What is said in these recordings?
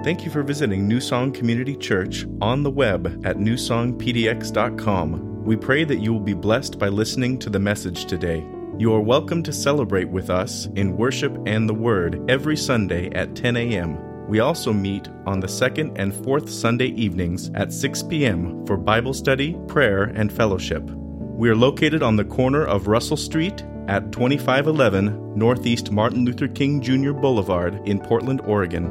Thank you for visiting New Song Community Church on the web at newsongpdx.com. We pray that you will be blessed by listening to the message today. You are welcome to celebrate with us in worship and the Word every Sunday at 10 a.m. We also meet on the second and fourth Sunday evenings at 6 p.m. for Bible study, prayer, and fellowship. We are located on the corner of Russell Street at 2511 Northeast Martin Luther King Jr. Boulevard in Portland, Oregon.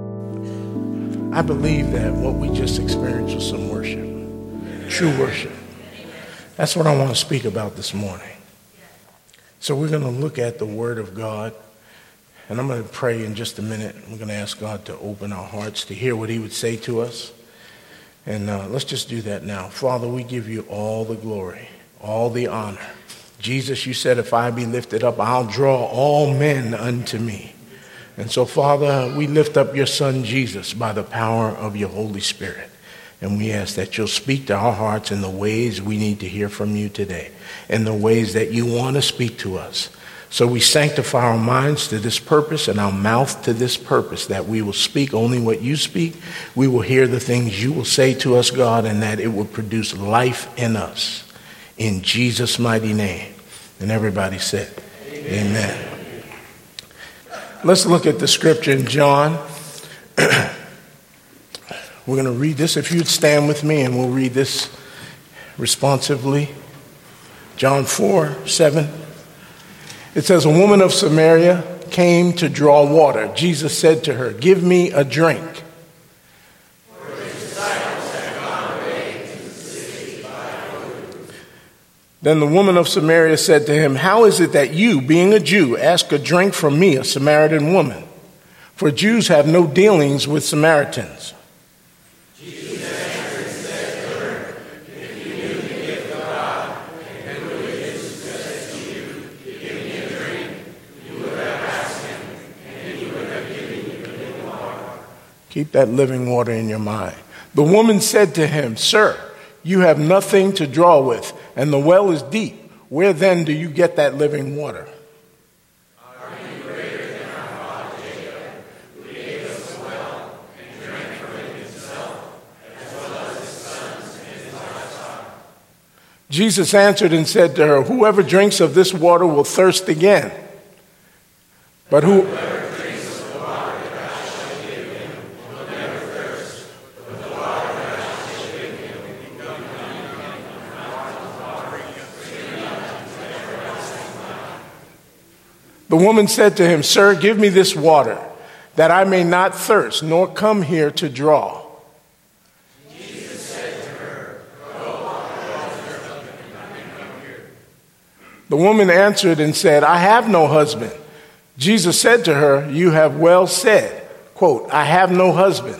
I believe that what we just experienced was some worship, true worship. That's what I want to speak about this morning. So we're going to look at the Word of God, and I'm going to pray in just a minute. We're going to ask God to open our hearts to hear what He would say to us. And let's just do that now. Father, we give you all the glory, all the honor. Jesus, you said, if I be lifted up, I'll draw all men unto me. And so, Father, we lift up your Son, Jesus, by the power of your Holy Spirit. And we ask that you'll speak to our hearts in the ways we need to hear from you today, in the ways that you want to speak to us. So we sanctify our minds to this purpose and our mouth to this purpose, that we will speak only what you speak. We will hear the things you will say to us, God, and that it will produce life in us. In Jesus' mighty name. And everybody said, Amen. Let's look at the scripture in John. We're going to read this. If you'd stand with me and we'll read this responsively. John 4:7. It says, a woman of Samaria came to draw water. Jesus said to her, give me a drink. Then the woman of Samaria said to him, how is it that you, being a Jew, ask a drink from me, a Samaritan woman? For Jews have no dealings with Samaritans. Jesus answered and said to her, if you knew the gift of God, and who it is who says to you, give me a drink, you would have asked him, and he would have given you living water. Keep that living water in your mind. The woman said to him, sir, you have nothing to draw with, and the well is deep. Where then do you get that living water? Are you greater than our father Jacob, who gave us the well and drank from it himself, as well as his sons and his livestock? Jesus answered and said to her, whoever drinks of this water will thirst again. But whoever drinks of the water that I shall give him will never thirst, but the water that I shall give him will become in him a fountain of water, springing up into everlasting life. The woman said to him, sir, give me this water, that I may not thirst, nor come here to draw. Jesus said to her, go wash your husband and come here. The woman answered and said, I have no husband. Jesus said to her, you have well said, quote, I have no husband.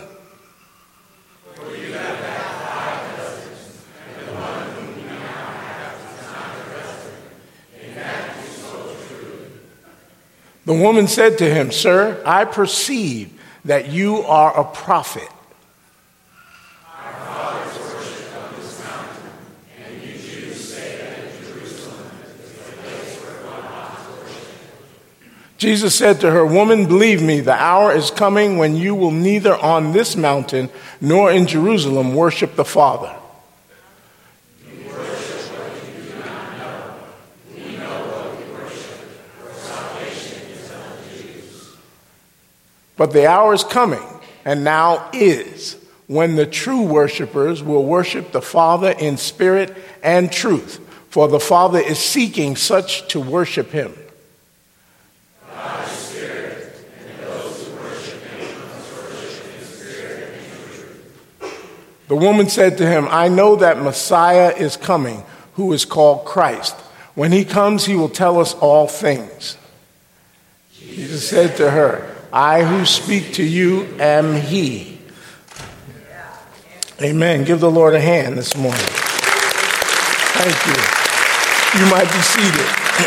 For you have had 5 husbands, and the one whom you now have is not your husband. And that is so true. The woman said to him, sir, I perceive that you are a prophet. Our fathers worshipped on this mountain, and you Jews say that in Jerusalem is the place where God must worship. Jesus said to her, woman, believe me, the hour is coming when you will neither on this mountain nor in Jerusalem worship the Father. You worship what you do not know. We know what we worship, for salvation is of the Jews. But the hour is coming, and now is, when the true worshipers will worship the Father in spirit and truth, for the Father is seeking such to worship him. God is spirit, and those who worship him must worship in spirit and truth. The woman said to him, I know that Messiah is coming, who is called Christ. When he comes, he will tell us all things. Jesus said to her, I who speak to you am he. Amen. Give the Lord a hand this morning. Thank you. You might be seated.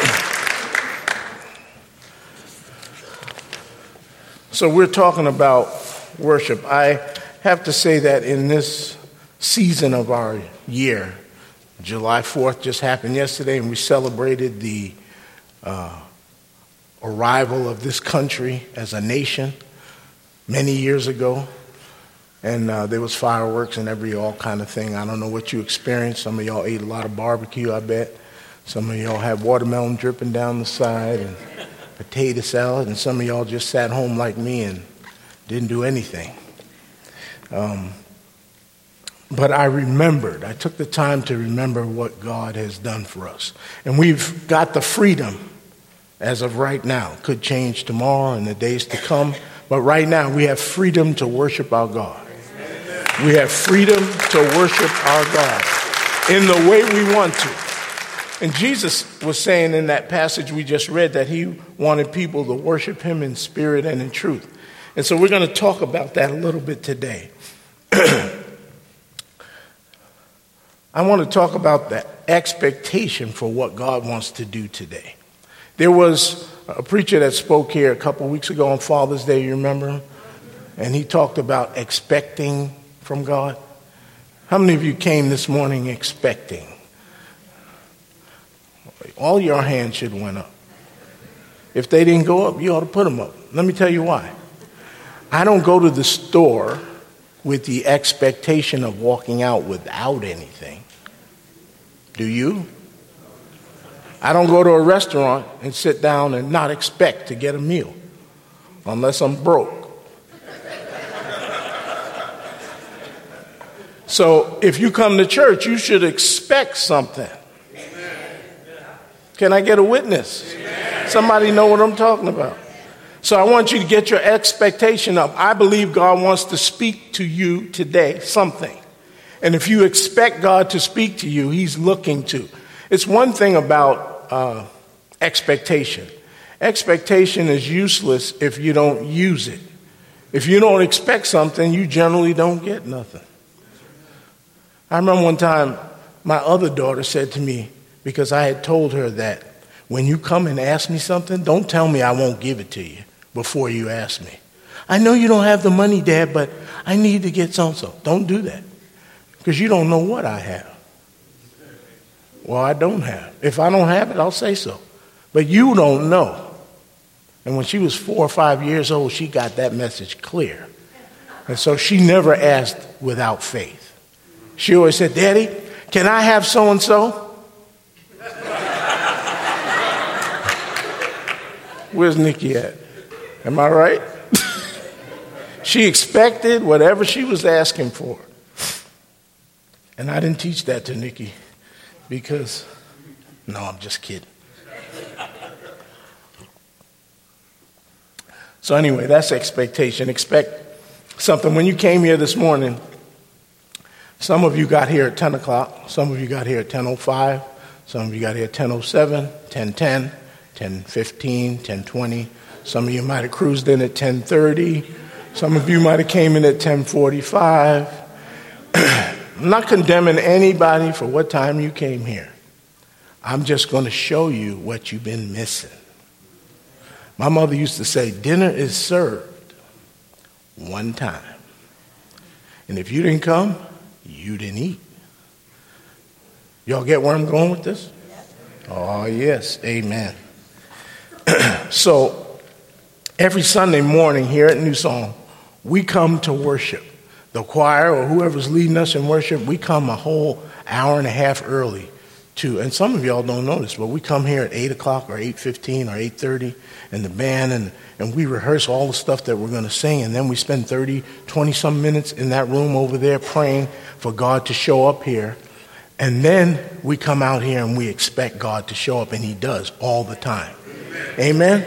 So we're talking about worship. I have to say that in this season of our year, July 4th just happened yesterday, and we celebrated the arrival of this country as a nation many years ago. And there was fireworks and all kind of thing. I don't know what you experienced. Some of y'all ate a lot of barbecue, I bet. Some of y'all had watermelon dripping down the side and potato salad. And some of y'all just sat home like me and didn't do anything. But I remembered. I took the time to remember what God has done for us. And we've got the freedom as of right now. Could change tomorrow and the days to come. But right now we have freedom to worship our God. We have freedom to worship our God in the way we want to. And Jesus was saying in that passage we just read that he wanted people to worship him in spirit and in truth. And so we're going to talk about that a little bit today. I want to talk about the expectation for what God wants to do today. There was a preacher that spoke here a couple weeks ago on Father's Day, you remember him? And he talked about expecting from God. How many of you came this morning expecting? All your hands should have went up. If they didn't go up, you ought to put them up. Let me tell you why. I don't go to the store with the expectation of walking out without anything. Do you? I don't go to a restaurant and sit down and not expect to get a meal unless I'm broke. So if you come to church, you should expect something. Can I get a witness? Somebody know what I'm talking about. So I want you to get your expectation up. I believe God wants to speak to you today, something. And if you expect God to speak to you, he's looking to. It's one thing about expectation. Expectation is useless if you don't use it. If you don't expect something, you generally don't get nothing. I remember one time my other daughter said to me, because I had told her that when you come and ask me something, don't tell me I won't give it to you before you ask me. I know you don't have the money, Dad, but I need to get so-and-so. Don't do that, because you don't know what I have. Well, I don't have. If I don't have it, I'll say so. But you don't know. And when she was 4 or 5 years old, she got that message clear. And so she never asked without faith. She always said, Daddy, can I have so-and-so? Where's Nikki at? Am I right? She expected whatever she was asking for. And I didn't teach that to Nikki because, no, I'm just kidding. So anyway, that's expectation. Expect something. When you came here this morning, some of you got here at 10 o'clock. Some of you got here at 10:05. Some of you got here at 10:07, 10:10. 10:15, 10:20. Some of you might have cruised in at 10:30. Some of you might have came in at 10:45. I'm not condemning anybody for what time you came here. I'm just going to show you what you've been missing. My mother used to say, dinner is served one time. And if you didn't come, you didn't eat. Y'all get where I'm going with this? Oh, yes. Amen. So every Sunday morning here at New Song, we come to worship. The choir or whoever's leading us in worship, we come a whole hour and a half early to, and some of y'all don't know this, but we come here at 8 o'clock or 8:15 or 8:30, and the band, and we rehearse all the stuff that we're going to sing, and then we spend 20-some minutes in that room over there praying for God to show up here. And then we come out here and we expect God to show up, and he does all the time. Amen?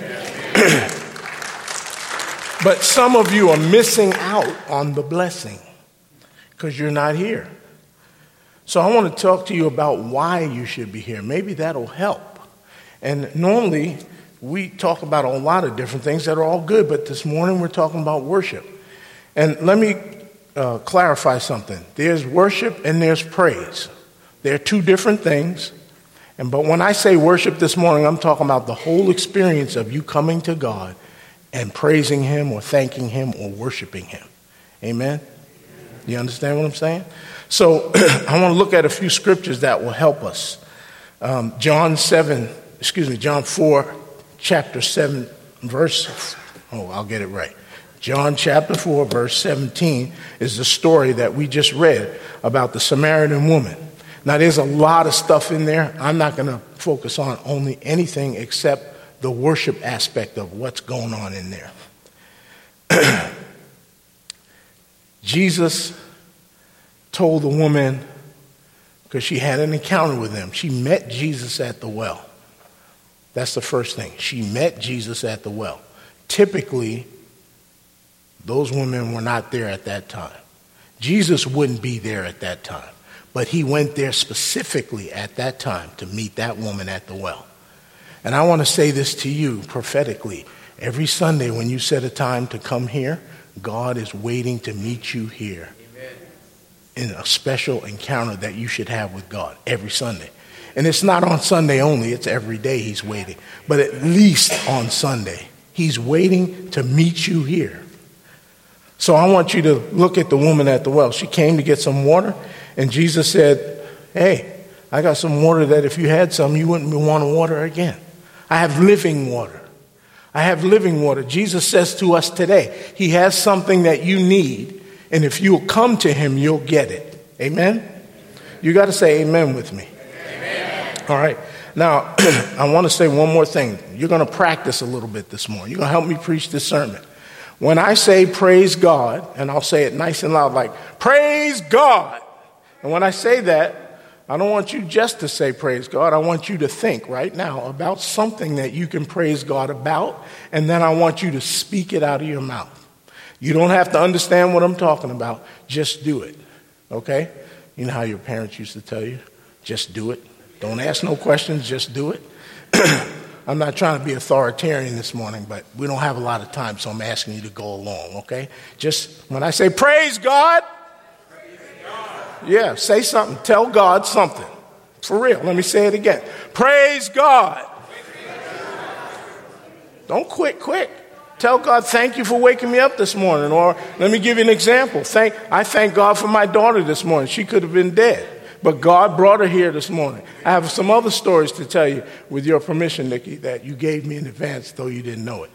But some of you are missing out on the blessing because you're not here. So I want to talk to you about why you should be here. Maybe that'll help. And normally we talk about a lot of different things that are all good, but this morning we're talking about worship. And let me clarify something. There's worship and there's praise. They're two different things. But when I say worship this morning, I'm talking about the whole experience of you coming to God and praising him or thanking him or worshiping him. Amen? You understand what I'm saying? So I want to look at a few scriptures that will help us. John 4, chapter 7, verse I'll get it right. John chapter 4, verse 17 is the story that we just read about the Samaritan woman. Now, there's a lot of stuff in there. I'm not going to focus on only anything except the worship aspect of what's going on in there. Jesus told the woman, because she had an encounter with him, she met Jesus at the well. That's the first thing. She met Jesus at the well. Typically, those women were not there at that time. Jesus wouldn't be there at that time. But he went there specifically at that time to meet that woman at the well. And I want to say this to you prophetically. Every Sunday when you set a time to come here, God is waiting to meet you here. Amen. In a special encounter that you should have with God every Sunday. And it's not on Sunday only, it's every day he's waiting. But at least on Sunday, he's waiting to meet you here. So I want you to look at the woman at the well. She came to get some water, and Jesus said, hey, I got some water that if you had some, you wouldn't want to water again. I have living water. I have living water. Jesus says to us today, he has something that you need, and if you'll come to him, you'll get it. Amen? You got to say amen with me. Amen. All right. Now, I want to say one more thing. You're going to practice a little bit this morning. You're going to help me preach this sermon. When I say praise God, and I'll say it nice and loud like, praise God. And when I say that, I don't want you just to say praise God. I want you to think right now about something that you can praise God about, and then I want you to speak it out of your mouth. You don't have to understand what I'm talking about. Just do it, okay? You know how your parents used to tell you? Just do it. Don't ask no questions, just do it. I'm not trying to be authoritarian this morning, but we don't have a lot of time, so I'm asking you to go along, okay? Just when I say praise God, yeah, say something. Tell God something. For real. Let me say it again. Praise God. Don't quit quick. Tell God, thank you for waking me up this morning. Or let me give you an example. I thank God for my daughter this morning. She could have been dead, but God brought her here this morning. I have some other stories to tell you, with your permission, Nikki, that you gave me in advance, though you didn't know it.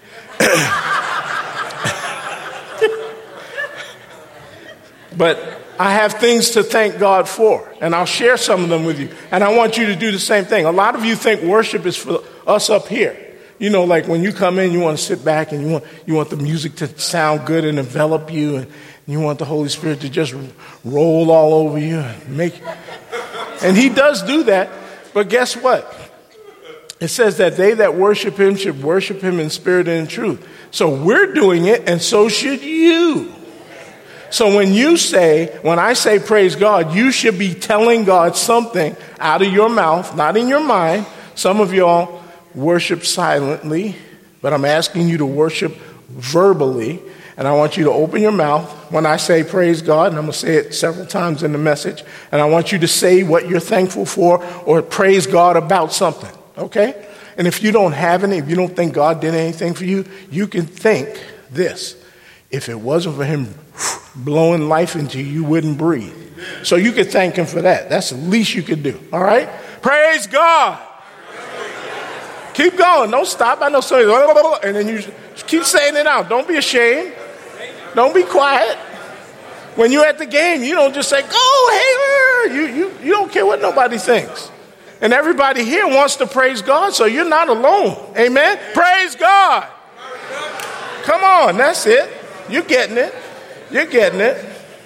But I have things to thank God for, and I'll share some of them with you. And I want you to do the same thing. A lot of you think worship is for us up here. You know, like when you come in, you want to sit back and you want the music to sound good and envelop you, and you want the Holy Spirit to just roll all over you and he does do that. But guess what? It says that they that worship him should worship him in spirit and in truth. So we're doing it, and so should you. So when I say praise God, you should be telling God something out of your mouth, not in your mind. Some of y'all worship silently, but I'm asking you to worship verbally. And I want you to open your mouth when I say praise God, and I'm going to say it several times in the message. And I want you to say what you're thankful for or praise God about something, okay? And if you don't have any, if you don't think God did anything for you, you can think this. If it wasn't for him blowing life into you, you wouldn't breathe. So you could thank him for that. That's the least you could do, all right? Praise God. Keep going. Don't stop. I know somebody, and then you keep saying it out. Don't be ashamed. Don't be quiet. When you're at the game, you don't just say, go, hey, you don't care what nobody thinks. And everybody here wants to praise God, so you're not alone. Amen? Praise God. Come on, that's it. You're getting it. You're getting it.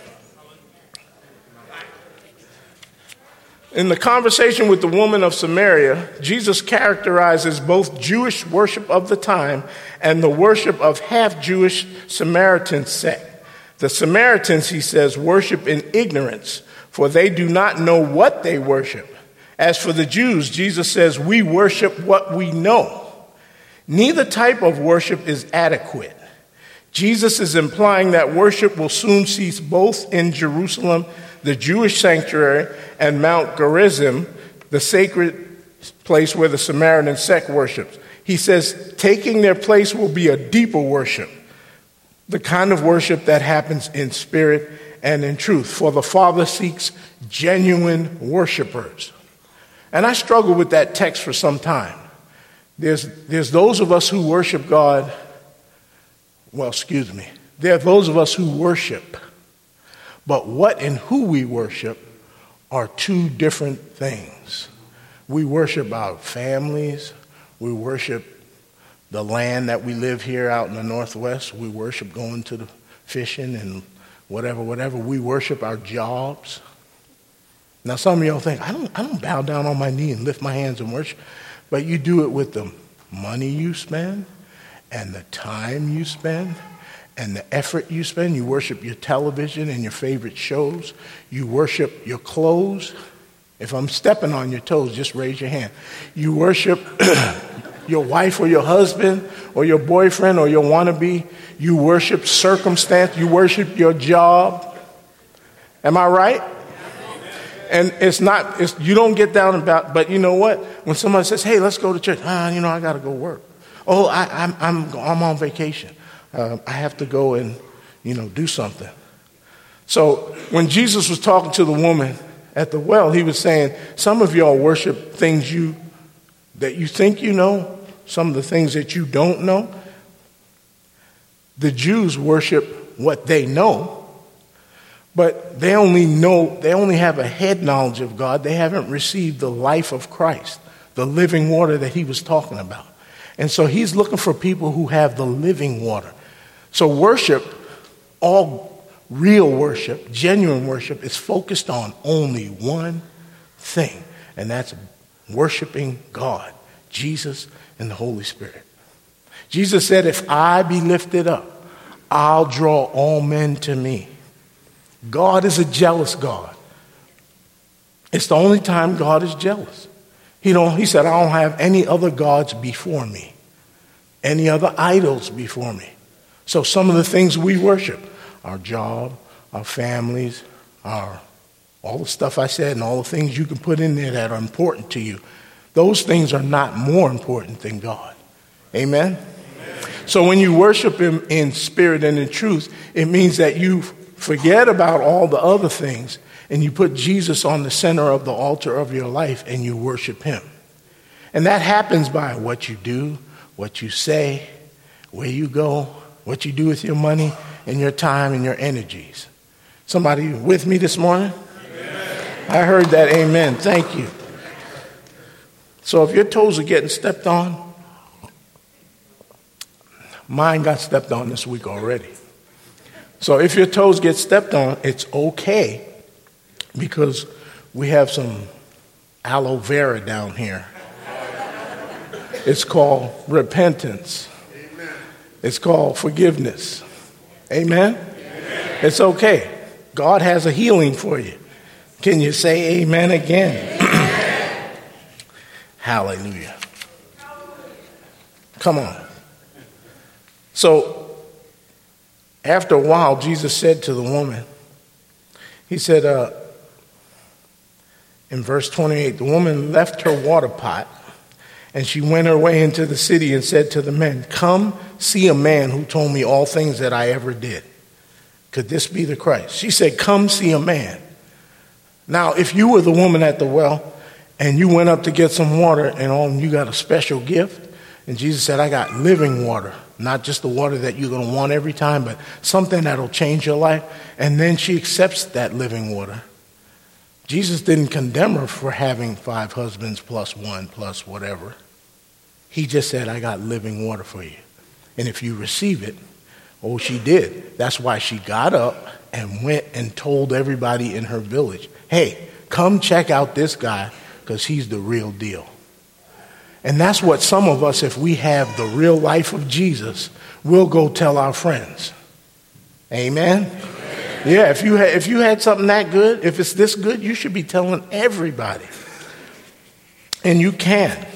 In the conversation with the woman of Samaria, Jesus characterizes both Jewish worship of the time and the worship of half-Jewish Samaritan sect. The Samaritans, he says, worship in ignorance, for they do not know what they worship. As for the Jews, Jesus says, we worship what we know. Neither type of worship is adequate. Jesus is implying that worship will soon cease both in Jerusalem, the Jewish sanctuary, and Mount Gerizim, the sacred place where the Samaritan sect worships. He says taking their place will be a deeper worship, the kind of worship that happens in spirit and in truth. For the Father seeks genuine worshipers. And I struggled with that text for some time. There's those of us who worship God There are those of us who worship. But what and who we worship are two different things. We worship our families. We worship the land that we live here out in the Northwest. We worship going to the fishing and whatever. We worship our jobs. Now, some of y'all think, I don't bow down on my knee and lift my hands and worship. But you do it with the money you spend and the time you spend and the effort you spend. You worship your television and your favorite shows. You worship your clothes. If I'm stepping on your toes, just raise your hand. You worship your wife or your husband or your boyfriend or your wannabe. You worship circumstance. You worship your job. Am I right? And you don't get down about, but you know what? When somebody says, hey, let's go to church. I got to go work. Oh, I'm on vacation. I have to go and, do something. So when Jesus was talking to the woman at the well, he was saying, some of y'all worship things that you think you know, some of the things that you don't know. The Jews worship what they know. But they only have a head knowledge of God. They haven't received the life of Christ, the living water that he was talking about. And so he's looking for people who have the living water. So worship, all real worship, genuine worship, is focused on only one thing. And that's worshiping God, Jesus, and the Holy Spirit. Jesus said, if I be lifted up, I'll draw all men to me. God is a jealous God. It's the only time God is jealous. He said, I don't have any other gods before me, any other idols before me. So some of the things we worship, our job, our families, all the stuff I said and all the things you can put in there that are important to you, those things are not more important than God. Amen? So when you worship him in spirit and in truth, it means that you forget about all the other things and you put Jesus on the center of the altar of your life and you worship him. And that happens by what you do, what you say, where you go, what you do with your money and your time and your energies. Somebody with me this morning? Amen. I heard that amen. Thank you. So if your toes are getting stepped on, mine got stepped on this week already. So if your toes get stepped on, it's okay because we have some aloe vera down here. It's called repentance. Amen. It's called forgiveness. Amen? Amen? It's okay. God has a healing for you. Can you say amen again? Amen. Hallelujah. Come on. So, after a while, Jesus said to the woman, he said, in verse 28, the woman left her water pot and she went her way into the city and said to the men, come see a man who told me all things that I ever did. Could this be the Christ? She said, come see a man. Now, if you were the woman at the well and you went up to get some water and you got a special gift, and Jesus said, I got living water. Not just the water that you're going to want every time, but something that'll change your life. And then she accepts that living water. Jesus didn't condemn her for having 5 husbands plus 1 plus whatever. He just said, I got living water for you. And if you receive it, she did. That's why she got up and went and told everybody in her village, hey, come check out this guy because he's the real deal. And that's what some of us, if we have the real life of Jesus, we'll go tell our friends. Amen? Yeah, if you had something that good, if it's this good, you should be telling everybody. And you can.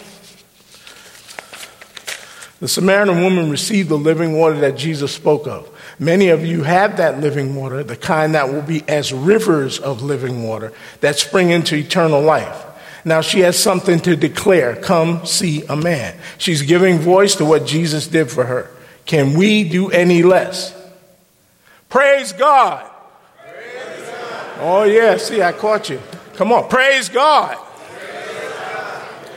The Samaritan woman received the living water that Jesus spoke of. Many of you have that living water, the kind that will be as rivers of living water that spring into eternal life. Now she has something to declare. Come see a man. She's giving voice to what Jesus did for her. Can we do any less? Praise God. Praise God. Oh yeah, see, I caught you. Come on, praise God. Praise God.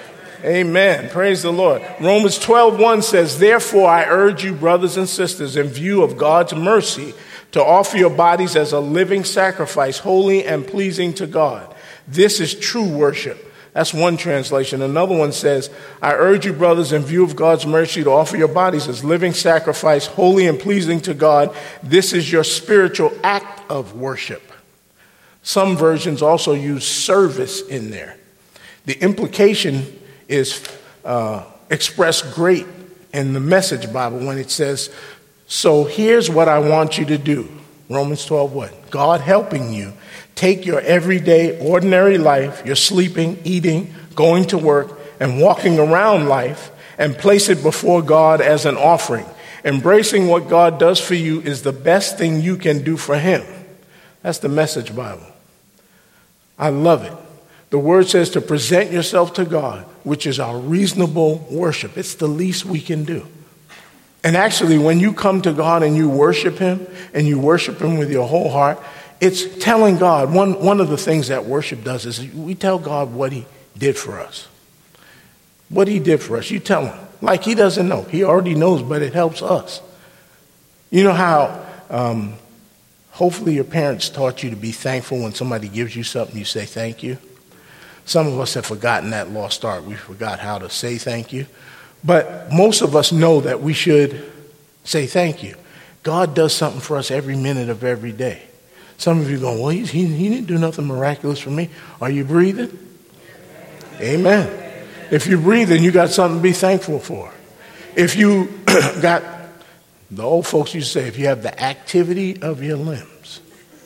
Amen. Praise the Lord. Romans 12:1 says, therefore I urge you, brothers and sisters, in view of God's mercy, to offer your bodies as a living sacrifice, holy and pleasing to God. This is true worship. That's one translation. Another one says, I urge you, brothers, in view of God's mercy, to offer your bodies as living sacrifice, holy and pleasing to God. This is your spiritual act of worship. Some versions also use service in there. The implication is expressed great in the Message Bible when it says, so here's what I want you to do. Romans 12, what? God helping you take your everyday, ordinary life, your sleeping, eating, going to work, and walking around life, and place it before God as an offering. Embracing what God does for you is the best thing you can do for him. That's the Message Bible. I love it. The word says to present yourself to God, which is our reasonable worship. It's the least we can do. And actually, when you come to God and you worship him, and you worship him with your whole heart, it's telling God. One of the things that worship does is we tell God what he did for us. What he did for us. You tell him. Like he doesn't know. He already knows, but it helps us. You know how hopefully your parents taught you to be thankful when somebody gives you something, you say thank you. Some of us have forgotten that lost art. We forgot how to say thank you. But most of us know that we should say thank you. God does something for us every minute of every day. Some of you go, well, he didn't do nothing miraculous for me. Are you breathing? Amen. If you're breathing, you got something to be thankful for. If you got, the old folks used to say, if you have the activity of your limbs,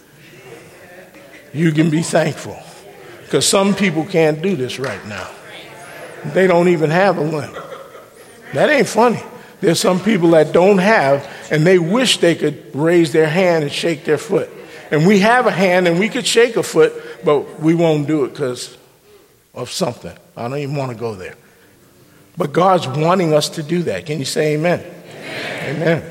you can be thankful. Because some people can't do this right now. They don't even have a limb. That ain't funny. There's some people that don't have, and they wish they could raise their hand and shake their foot. And we have a hand and we could shake a foot, but we won't do it because of something. I don't even want to go there. But God's wanting us to do that. Can you say amen? Amen. Amen.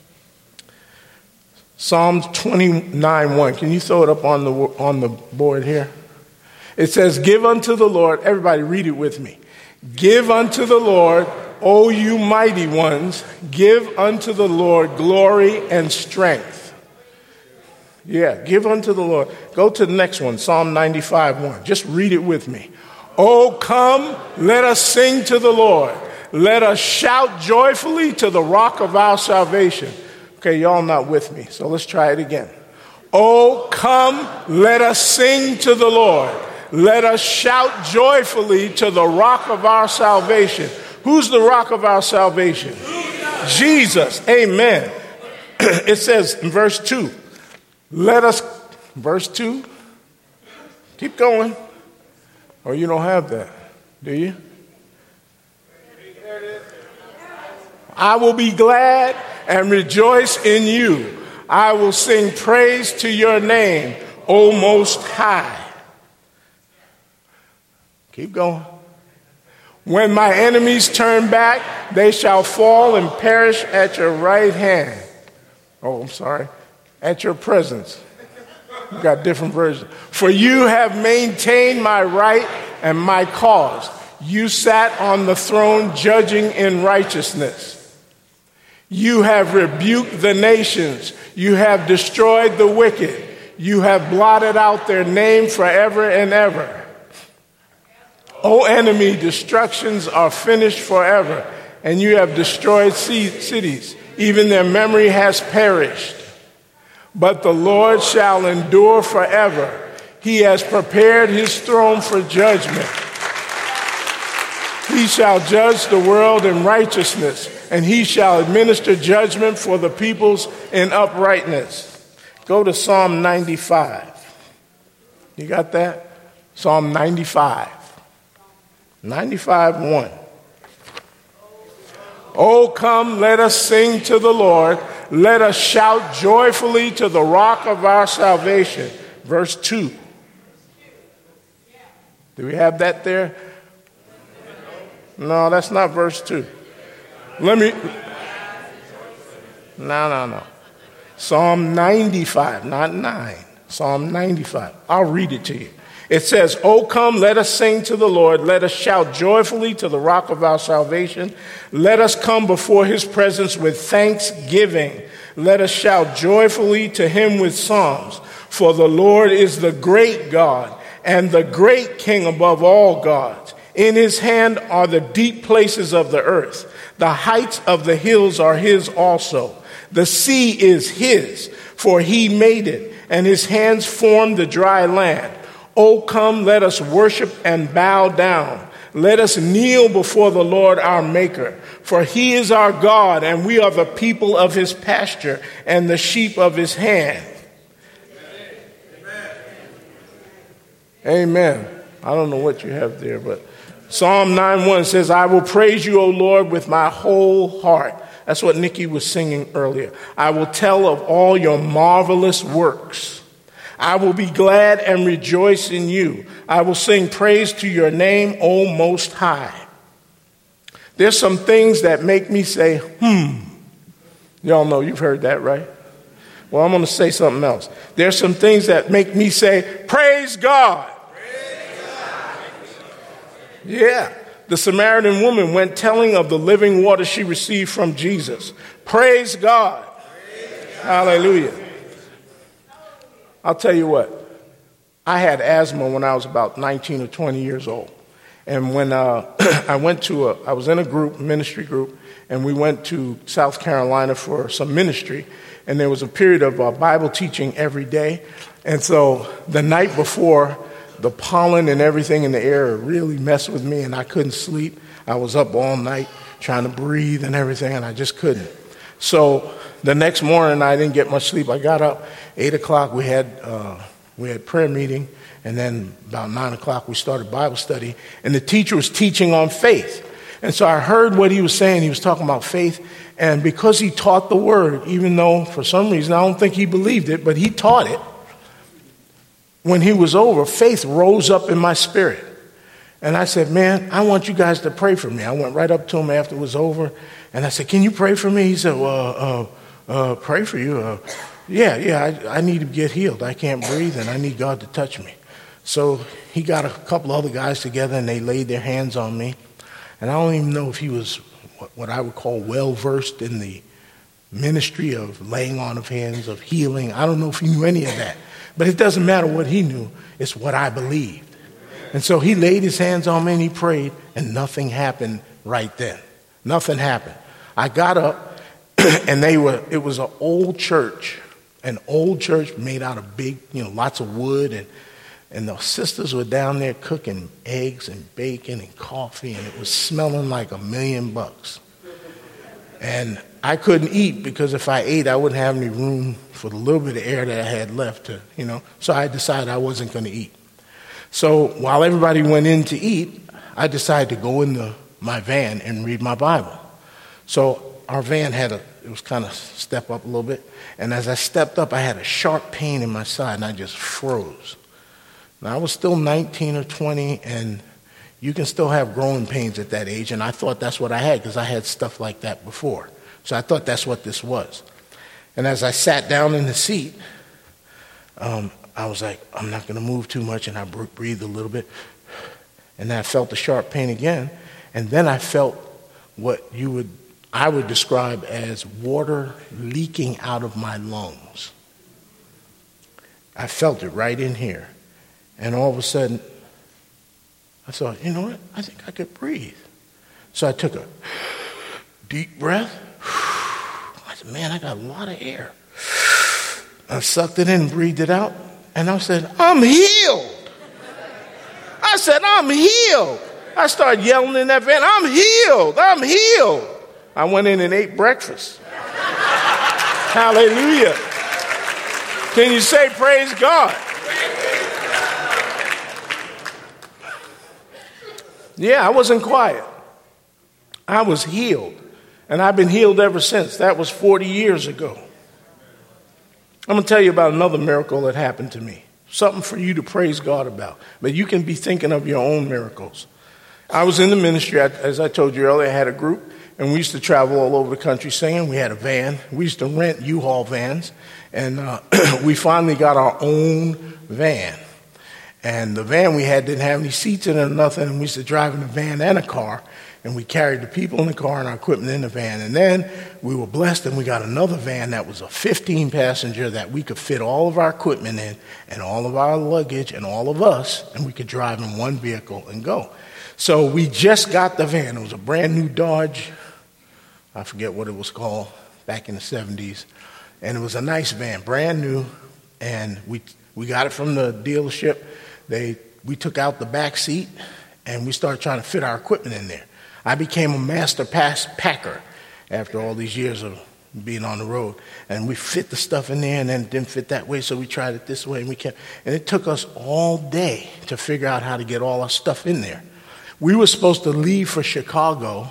Psalms 29:1. Can you throw it up on the board here? It says, give unto the Lord. Everybody read it with me. Give unto the Lord, O you mighty ones. Give unto the Lord glory and strength. Yeah, give unto the Lord. Go to the next one, Psalm 95:1. Just read it with me. Oh, come, let us sing to the Lord. Let us shout joyfully to the rock of our salvation. Okay, y'all not with me, so let's try it again. Oh, come, let us sing to the Lord. Let us shout joyfully to the rock of our salvation. Who's the rock of our salvation? Jesus. Amen. It says in verse 2, verse 2, keep going. Or you don't have that, do you? I will be glad and rejoice in you. I will sing praise to your name, O Most High. Keep going. When my enemies turn back, they shall fall and perish at your right hand. Oh, I'm sorry. At your presence. We've got different versions. For you have maintained my right and my cause. You sat on the throne judging in righteousness. You have rebuked the nations. You have destroyed the wicked. You have blotted out their name forever and ever. O enemy, destructions are finished forever, and you have destroyed cities. Even their memory has perished. But the Lord shall endure forever. He has prepared his throne for judgment. He shall judge the world in righteousness, and he shall administer judgment for the peoples in uprightness. Go to Psalm 95. You got that? Psalm 95. 95:1. Oh, come, let us sing to the Lord. Let us shout joyfully to the rock of our salvation. Verse 2. Do we have that there? No, that's not verse 2. No. Psalm 95, not 9. Psalm 95. I'll read it to you. It says, "O come, let us sing to the Lord. Let us shout joyfully to the rock of our salvation. Let us come before his presence with thanksgiving. Let us shout joyfully to him with psalms. For the Lord is the great God and the great King above all gods. In his hand are the deep places of the earth. The heights of the hills are his also. The sea is his, for he made it, and his hands formed the dry land. O come, let us worship and bow down. Let us kneel before the Lord our Maker. For he is our God, and we are the people of his pasture and the sheep of his hand." Amen. I don't know what you have there, but Psalm 9:1 says, "I will praise you, O Lord, with my whole heart." That's what Nikki was singing earlier. "I will tell of all your marvelous works. I will be glad and rejoice in you. I will sing praise to your name, O Most High." There's some things that make me say, Y'all know, you've heard that, right? Well, I'm going to say something else. There's some things that make me say, "Praise God." Yeah. The Samaritan woman went telling of the living water she received from Jesus. Praise God. Hallelujah. I'll tell you what. I had asthma when I was about 19 or 20 years old. And when I was in a ministry group, and we went to South Carolina for some ministry. And there was a period of Bible teaching every day. And so the night before, the pollen and everything in the air really messed with me, and I couldn't sleep. I was up all night trying to breathe and everything, and I just couldn't. So the next morning, I didn't get much sleep. I got up 8 o'clock. We had prayer meeting, and then about 9 o'clock, we started Bible study. And the teacher was teaching on faith. And so I heard what he was saying. He was talking about faith. And because he taught the word, even though for some reason I don't think he believed it, but he taught it, when he was over, faith rose up in my spirit. And I said, "Man, I want you guys to pray for me." I went right up to him after it was over, and I said, "Can you pray for me?" He said, "Pray for you? I need to get healed. I can't breathe, and I need God to touch me." So he got a couple other guys together, and they laid their hands on me. And I don't even know if he was what I would call well-versed in the ministry of laying on of hands, of healing. I don't know if he knew any of that. But it doesn't matter what he knew. It's what I believed. And so he laid his hands on me and he prayed, and nothing happened right then. Nothing happened. I got up, and it was an old church made out of big, lots of wood, and the sisters were down there cooking eggs and bacon and coffee, and it was smelling like $1 million. And I couldn't eat, because if I ate, I wouldn't have any room for the little bit of air that I had left to, So I decided I wasn't going to eat. So while everybody went in to eat, I decided to go into my van and read my Bible. So our van it was kind of step up a little bit. And as I stepped up, I had a sharp pain in my side, and I just froze. Now, I was still 19 or 20, and you can still have growing pains at that age, and I thought that's what I had, because I had stuff like that before. So I thought that's what this was. And as I sat down in the seat, I was like, I'm not going to move too much, and I breathed a little bit. And then I felt the sharp pain again, and then I felt what I would describe as water leaking out of my lungs. I felt it right in here. And all of a sudden, I thought, you know what? I think I could breathe. So I took a deep breath. I said, man, I got a lot of air. I sucked it in and breathed it out. And I said, I'm healed. I said, I'm healed. I started yelling in that van, I'm healed. I'm healed. I went in and ate breakfast. Hallelujah. Can you say praise God? Yeah, I wasn't quiet. I was healed. And I've been healed ever since. That was 40 years ago. I'm going to tell you about another miracle that happened to me. Something for you to praise God about. But you can be thinking of your own miracles. I was in the ministry, as I told you earlier, I had a group, and we used to travel all over the country singing. We had a van. We used to rent U-Haul vans, and we finally got our own van. And the van we had didn't have any seats in it or nothing, and we used to drive in a van and a car, and we carried the people in the car and our equipment in the van. And then we were blessed, and we got another van that was a 15-passenger that we could fit all of our equipment in and all of our luggage and all of us, and we could drive in one vehicle and go. So we just got the van. It was a brand-new Dodge. I forget what it was called back in the 70s. And it was a nice van, brand new, and we got it from the dealership. We took out the back seat, and we started trying to fit our equipment in there. I became a master packer after all these years of being on the road. And we fit the stuff in there, and then it didn't fit that way, so we tried it this way, and and it took us all day to figure out how to get all our stuff in there. We were supposed to leave for Chicago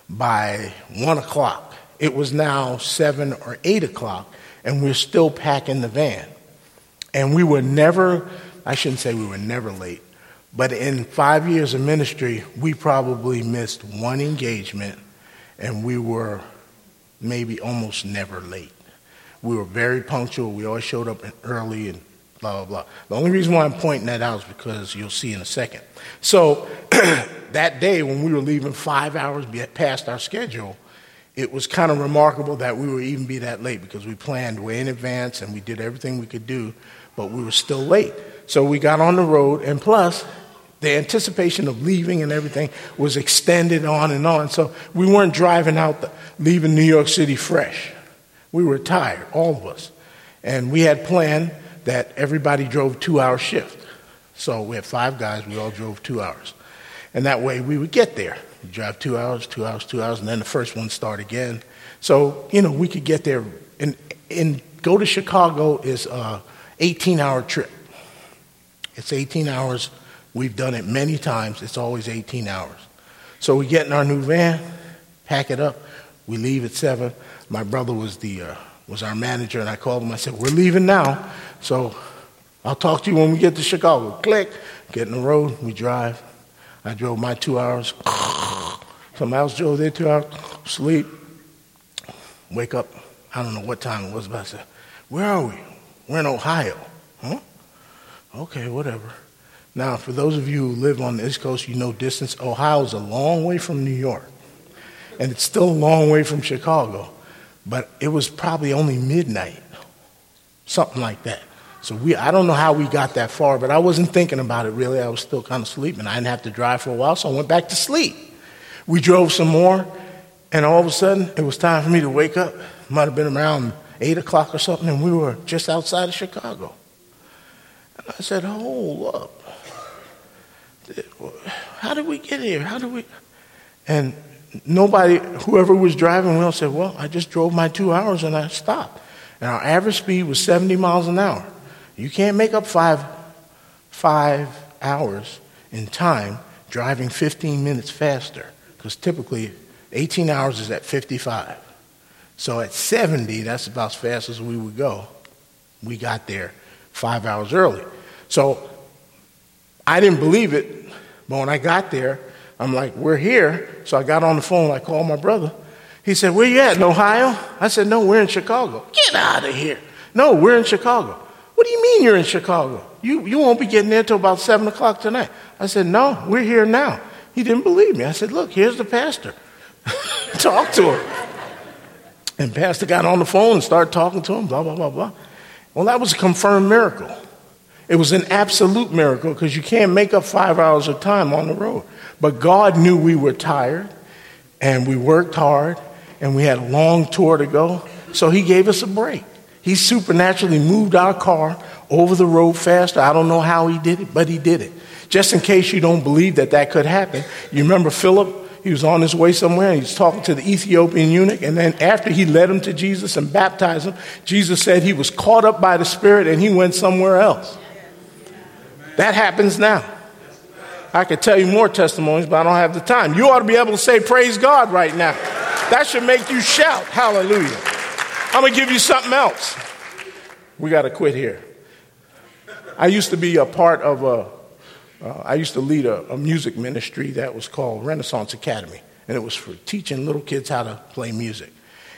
by 1 o'clock. It was now 7 or 8 o'clock, and we're still packing the van. And we were never, I shouldn't say we were never late, but in 5 years of ministry, we probably missed one engagement, and we were maybe almost never late. We were very punctual. We always showed up early and blah, blah, blah. The only reason why I'm pointing that out is because you'll see in a second. So that day when we were leaving 5 hours past our schedule, it was kind of remarkable that we would even be that late because we planned way in advance and we did everything we could do, but we were still late. So we got on the road, and plus the anticipation of leaving and everything was extended on and on. So we weren't driving out, leaving New York City fresh. We were tired, all of us. And we had planned that everybody drove 2-hour shift. So we had 5 guys, we all drove 2 hours. And that way we would get there. We'd drive 2 hours, 2 hours, 2 hours, and then the first one start again. So, we could get there. And go to Chicago is a 18-hour trip. It's 18 hours. We've done it many times. It's always 18 hours. So we get in our new van, pack it up. We leave at 7. My brother was our manager, and I called him. I said, "We're leaving now, so I'll talk to you when we get to Chicago." Click. Get in the road. We drive. I drove my 2 hours. Somebody else drove their 2 hours. Sleep. Wake up. I don't know what time it was, but I said, "Where are we?" "We're in Ohio." "Huh? Okay, whatever." Now, for those of you who live on the East Coast, you know distance. Ohio's a long way from New York. And it's still a long way from Chicago. But it was probably only midnight. Something like that. So I don't know how we got that far, but I wasn't thinking about it really. I was still kind of sleeping. I didn't have to drive for a while, so I went back to sleep. We drove some more, and all of a sudden, it was time for me to wake up. It might have been around 8 o'clock or something, and we were just outside of Chicago. And I said, "Hold up. How did we get here? And whoever was driving, we all said, "Well, I just drove my 2 hours and I stopped." And our average speed was 70 miles an hour. You can't make up five hours in time driving 15 minutes faster, because typically 18 hours is at 55. So at 70, that's about as fast as we would go. We got there 5 hours early. So I didn't believe it, but when I got there, I'm like, "We're here." So I got on the phone, I called my brother. He said, "Where you at, in Ohio?" I said, "No, we're in Chicago." "Get out of here." "No, we're in Chicago." "What do you mean you're in Chicago? You won't be getting there till about 7 o'clock tonight." I said, "No, we're here now." He didn't believe me. I said, "Look, here's the pastor." Talk to him. And pastor got on the phone and started talking to him, blah, blah, blah, blah. Well, that was a confirmed miracle. It was an absolute miracle, because you can't make up 5 hours of time on the road. But God knew we were tired, and we worked hard, and we had a long tour to go, so he gave us a break. He supernaturally moved our car over the road faster. I don't know how he did it, but he did it. Just in case you don't believe that could happen, you remember Philip? He was on his way somewhere, and he was talking to the Ethiopian eunuch, and then after he led him to Jesus and baptized him, Jesus said he was caught up by the Spirit and he went somewhere else. That happens now. I could tell you more testimonies, but I don't have the time. You ought to be able to say, "Praise God," right now. That should make you shout, "Hallelujah." I'm going to give you something else. We got to quit here. I used to be a part of I used to lead a music ministry that was called Renaissance Academy, and it was for teaching little kids how to play music.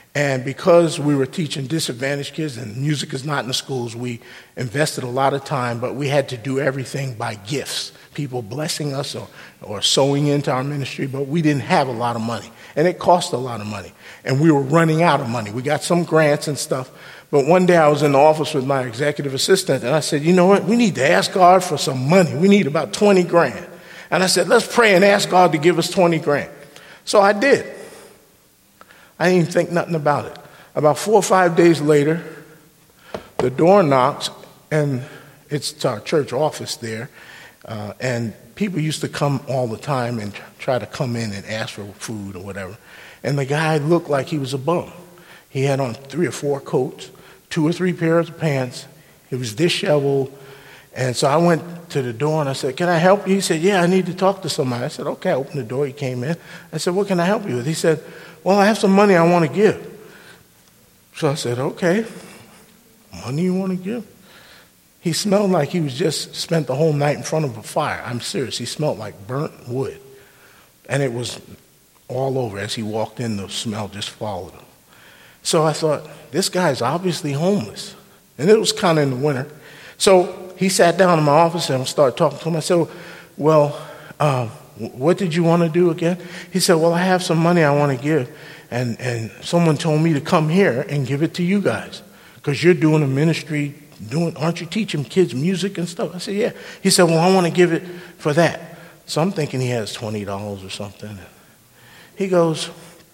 And because we were teaching disadvantaged kids and music is not in the schools, we invested a lot of time, but we had to do everything by gifts. People blessing us or sowing into our ministry, but we didn't have a lot of money. And it cost a lot of money. And we were running out of money. We got some grants and stuff. But one day I was in the office with my executive assistant, and I said, you know what? We need to ask God for some money. We need about 20 grand. And I said, let's pray and ask God to give us 20 grand. So I did. I didn't even think nothing about it. About 4 or 5 days later, the door knocks, and it's our church office there. And people used to come all the time and try to come in and ask for food or whatever. And the guy looked like he was a bum. He had on 3 or 4 coats, 2 or 3 pairs of pants. He was disheveled. And so I went to the door and I said, can I help you? He said, yeah, I need to talk to somebody. I said, okay. I opened the door. He came in. I said, what can I help you with? He said, well, I have some money I want to give. So I said, okay. Money you want to give? He smelled like he was just spent the whole night in front of a fire. I'm serious. He smelled like burnt wood. And it was all over. As he walked in, the smell just followed him. So I thought, this guy's obviously homeless. And it was kind of in the winter. So he sat down in my office and started talking to him. I said, well, what did you want to do again? He said, well, I have some money I want to give. And someone told me to come here and give it to you guys. Because you're doing a ministry, aren't you teaching kids music and stuff? I said, yeah. He said, well, I want to give it for that. So I'm thinking he has $20 or something. He goes,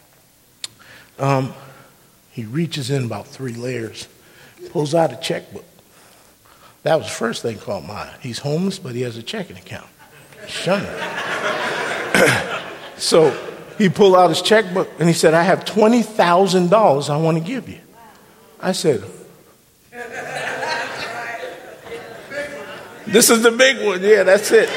he reaches in about 3 layers, pulls out a checkbook. That was the first thing caught my eye. He's homeless, but he has a checking account. Shun it. So he pulled out his checkbook and he said, I have $20,000 I want to give you. I said, this is the big one. Yeah, that's it.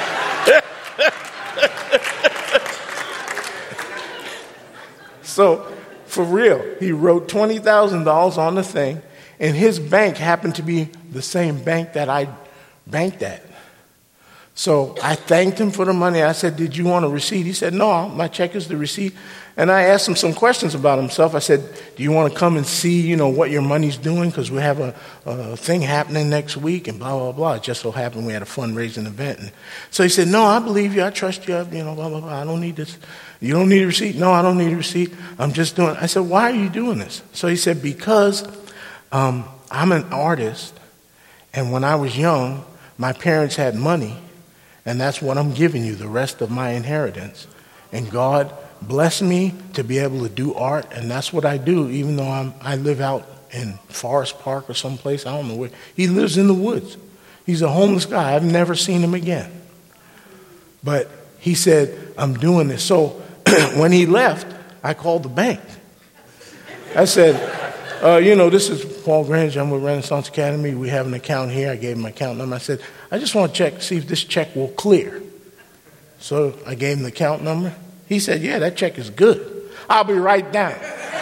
So, for real, he wrote $20,000 on the thing, and his bank happened to be the same bank that I banked at. So I thanked him for the money. I said, did you want a receipt? He said, no, my check is the receipt. And I asked him some questions about himself. I said, do you want to come and see, what your money's doing? Because we have a thing happening next week and blah, blah, blah. It just so happened we had a fundraising event. And so he said, no, I believe you. I trust you. Blah, blah, blah. I don't need this. You don't need a receipt? No, I don't need a receipt. I'm just doing it. I said, why are you doing this? So he said, because I'm an artist. And when I was young, my parents had money. And that's what I'm giving you, the rest of my inheritance. And God blessed me to be able to do art, and that's what I do, even though I live out in Forest Park or someplace. I don't know where. He lives in the woods. He's a homeless guy. I've never seen him again. But he said, I'm doing this. So when he left, I called the bank. I said, this is Paul Granger. I'm with Renaissance Academy. We have an account here. I gave him my account number. I said, I just want to check, see if this check will clear. So I gave him the account number. He said, yeah, that check is good. I'll be right down.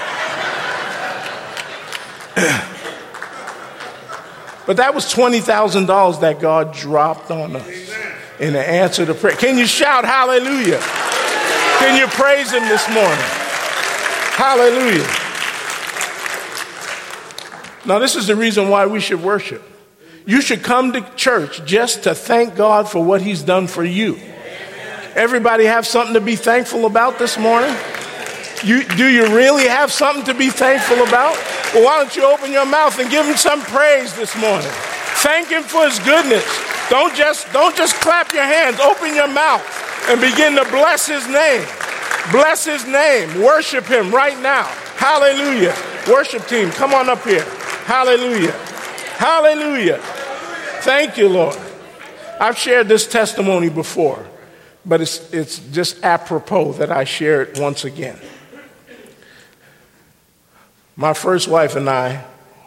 But that was $20,000 that God dropped on us in the answer to prayer. Can you shout hallelujah? Can you praise him this morning? Hallelujah. Now, this is the reason why we should worship. You should come to church just to thank God for what he's done for you. Everybody have something to be thankful about this morning? Do you really have something to be thankful about? Well, why don't you open your mouth and give him some praise this morning? Thank him for his goodness. Don't just clap your hands. Open your mouth and begin to bless his name. Bless his name. Worship him right now. Hallelujah. Worship team, come on up here. Hallelujah. Hallelujah. Thank you, Lord. I've shared this testimony before, but it's just apropos that I share it once again. My first wife and I,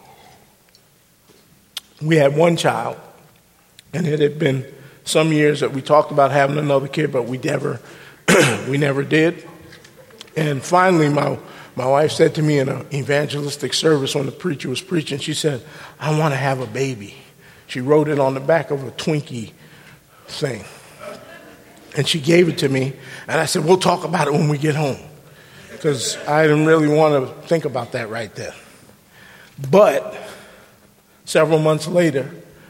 we had one child, and it had been some years that we talked about having another kid, but we never did. And finally, my wife said to me in an evangelistic service when the preacher was preaching, she said, I want to have a baby. She wrote it on the back of a Twinkie thing. And she gave it to me, and I said, we'll talk about it when we get home. because I didn't really want to think about that right then. But several months later,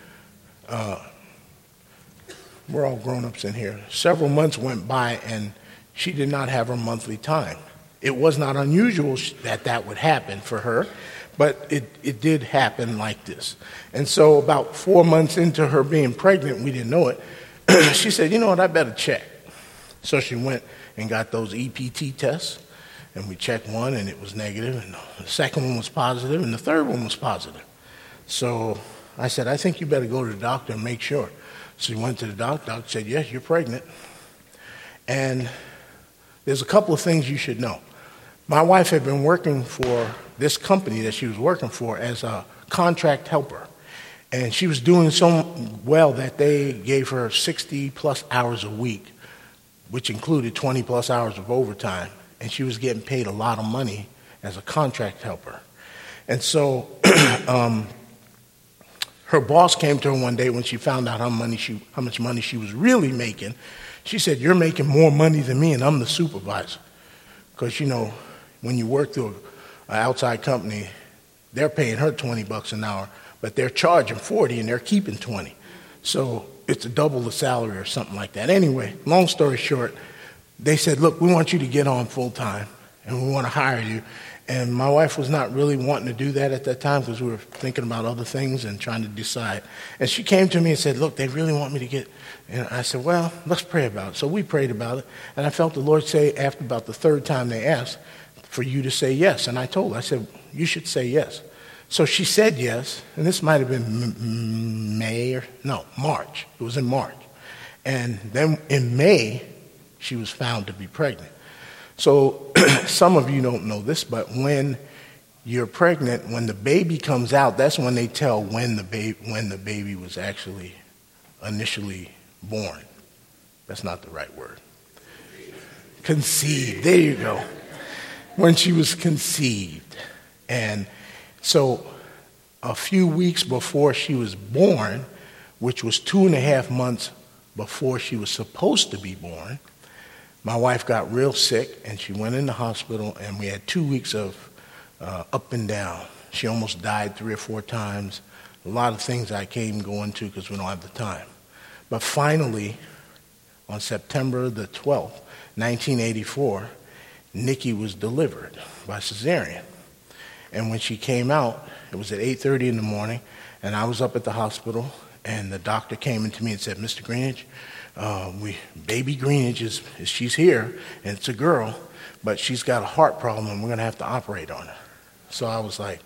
we're all grown-ups in here. Several months went by, and she did not have her monthly time. It was not unusual that would happen for her, but it did happen like this. And so about 4 months into her being pregnant, we didn't know it, she said, you know what, I better check. So she went and got those EPT tests, and we checked one, and it was negative, and the second one was positive, and the third one was positive. So I said, I think you better go to the doctor and make sure. So we went to the doctor. The doctor said, yes, you're pregnant. And there's a couple of things you should know. My wife had been working for this company that she was working for as a contract helper. And she was doing so well that they gave her 60-plus hours a week, which included 20-plus hours of overtime. And she was getting paid a lot of money as a contract helper. And so her boss came to her one day when she found out how much money she was really making. She said, you're making more money than me, and I'm the supervisor. Because, you know, when you work through an outside company, they're paying her $20 an hour, but they're charging $40 and they're keeping $20. So it's a double the salary or something like that. Anyway, long story short, they said, look, we want you to get on full time, and we want to hire you. And my wife was not really wanting to do that at that time because we were thinking about other things and trying to decide. And she came to me and said, look, they really want me to get... And I said, well, let's pray about it. So we prayed about it. And I felt the Lord say, after about the third time they asked, for you to say yes. And I told her, I said, you should say yes. So she said yes. And this might have been March. It was in March. And then in May, she was found to be pregnant. So some of you don't know this, but when you're pregnant, when the baby comes out, that's when they tell when the baby was actually initially born. That's not the right word. Conceived. There you go. When she was conceived. And so a few weeks before she was born, which was 2.5 months before she was supposed to be born, my wife got real sick, and she went in the hospital, and we had 2 weeks of up and down. She almost died 3 or 4 times. A lot of things I can't go into because we don't have the time. But finally, on September the 12th, 1984, Nikki was delivered by cesarean. And when she came out, it was at 8:30 in the morning, and I was up at the hospital, and the doctor came into me and said, Mr. Greenidge, baby Greenidge, she's here, and it's a girl, but she's got a heart problem, and we're going to have to operate on her. So I was like,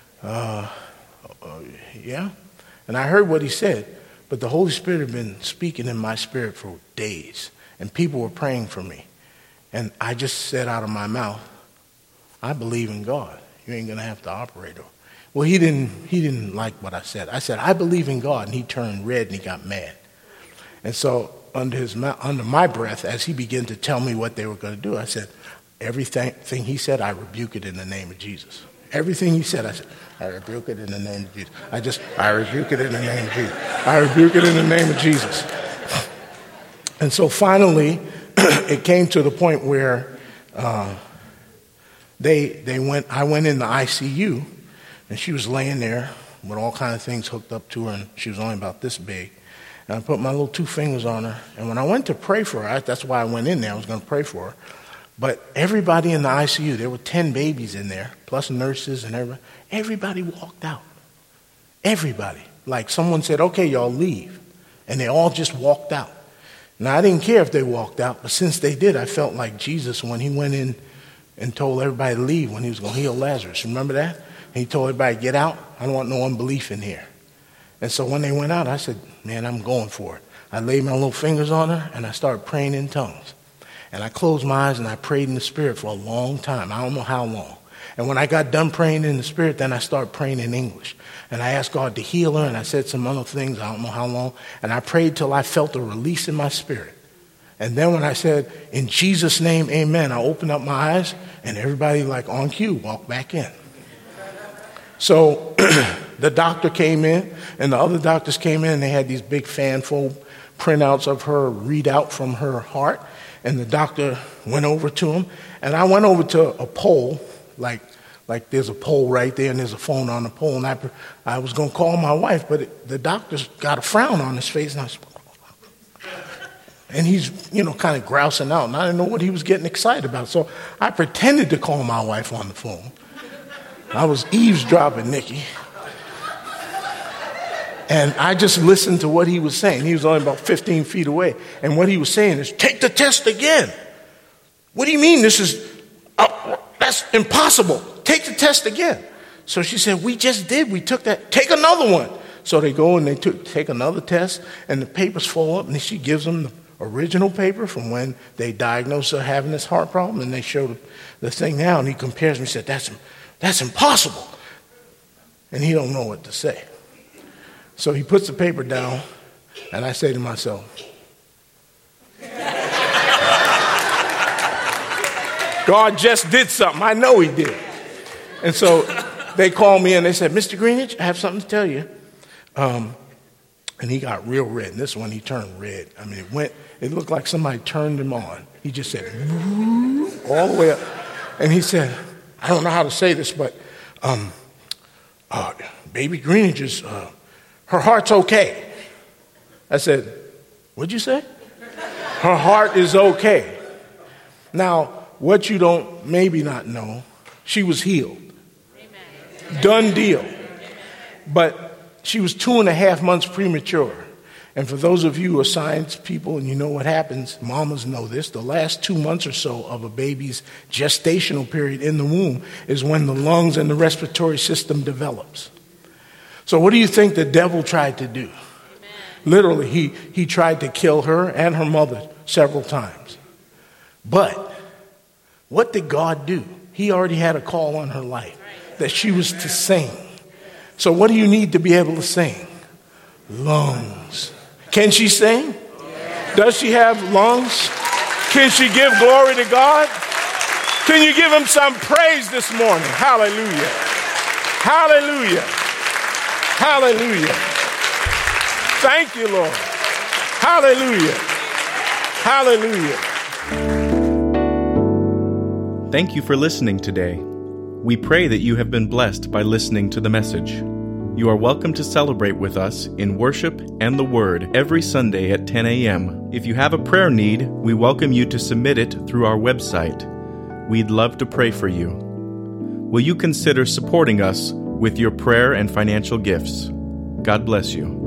yeah? And I heard what he said, but the Holy Spirit had been speaking in my spirit for days, and people were praying for me. And I just said out of my mouth, I believe in God. You ain't going to have to operate on her. Well, he didn't like what I said. I said, I believe in God, and he turned red and he got mad. And so under my breath, as he began to tell me what they were going to do, I said, everything he said, I rebuke it in the name of Jesus. Everything he said, I said, I rebuke it in the name of Jesus. I rebuke it in the name of Jesus. I rebuke it in the name of Jesus. And so finally, it came to the point where I went in the ICU, and she was laying there with all kinds of things hooked up to her, and she was only about this big. And I put my little 2 fingers on her, and when I went to pray for her, that's why I went in there, I was going to pray for her. But everybody in the ICU, there were 10 babies in there, plus nurses and everybody walked out. Everybody. Like someone said, okay, y'all leave. And they all just walked out. Now, I didn't care if they walked out, but since they did, I felt like Jesus when he went in and told everybody to leave when he was going to heal Lazarus. Remember that? And he told everybody, get out. I don't want no unbelief in here. And so when they went out, I said, man, I'm going for it. I laid my little fingers on her, and I started praying in tongues. And I closed my eyes, and I prayed in the Spirit for a long time. I don't know how long. And when I got done praying in the Spirit, then I started praying in English. And I asked God to heal her, and I said some other things. I don't know how long. And I prayed till I felt a release in my spirit. And then when I said, in Jesus' name, amen, I opened up my eyes, and everybody, like on cue, walked back in. So the doctor came in, and the other doctors came in, and they had these big fanfold printouts of her readout from her heart. And the doctor went over to him, and I went over to a pole, like there's a pole right there, and there's a phone on the pole, and I was going to call my wife, but the doctor's got a frown on his face, and he's, kind of grousing out, and I didn't know what he was getting excited about, so I pretended to call my wife on the phone. I was eavesdropping, Nikki. And I just listened to what he was saying. He was only about 15 feet away. And what he was saying is, take the test again. What do you mean that's impossible. Take the test again. So she said, we just did. We took that. Take another one. So they go and they take another test, and the papers fall up, and she gives them the original paper from when they diagnosed her having this heart problem, and they showed the thing now, and he compares me and said, that's impossible. And he don't know what to say. So he puts the paper down, and I say to myself, God just did something. I know he did. And so they called me, and they said, Mr. Greenidge, I have something to tell you. And he got real red. And this one, he turned red. I mean, it looked like somebody turned him on. He just said, all the way up. And he said, I don't know how to say this, but baby Greenidge is... her heart's okay. I said, what'd you say? Her heart is okay. Now, what you don't maybe not know, she was healed. Amen. Done deal. Amen. But she was 2.5 months premature. And for those of you who are science people and you know what happens, mamas know this, the last 2 months or so of a baby's gestational period in the womb is when the lungs and the respiratory system develops. So what do you think the devil tried to do? Amen. Literally, he tried to kill her and her mother several times. But what did God do? He already had a call on her life that she was to sing. So what do you need to be able to sing? Lungs. Can she sing? Does she have lungs? Can she give glory to God? Can you give him some praise this morning? Hallelujah. Hallelujah. Hallelujah. Thank you, Lord. Hallelujah. Hallelujah. Thank you for listening today. We pray that you have been blessed by listening to the message. You are welcome to celebrate with us in worship and the Word every Sunday at 10 a.m. If you have a prayer need, we welcome you to submit it through our website. We'd love to pray for you. Will you consider supporting us with your prayer and financial gifts? God bless you.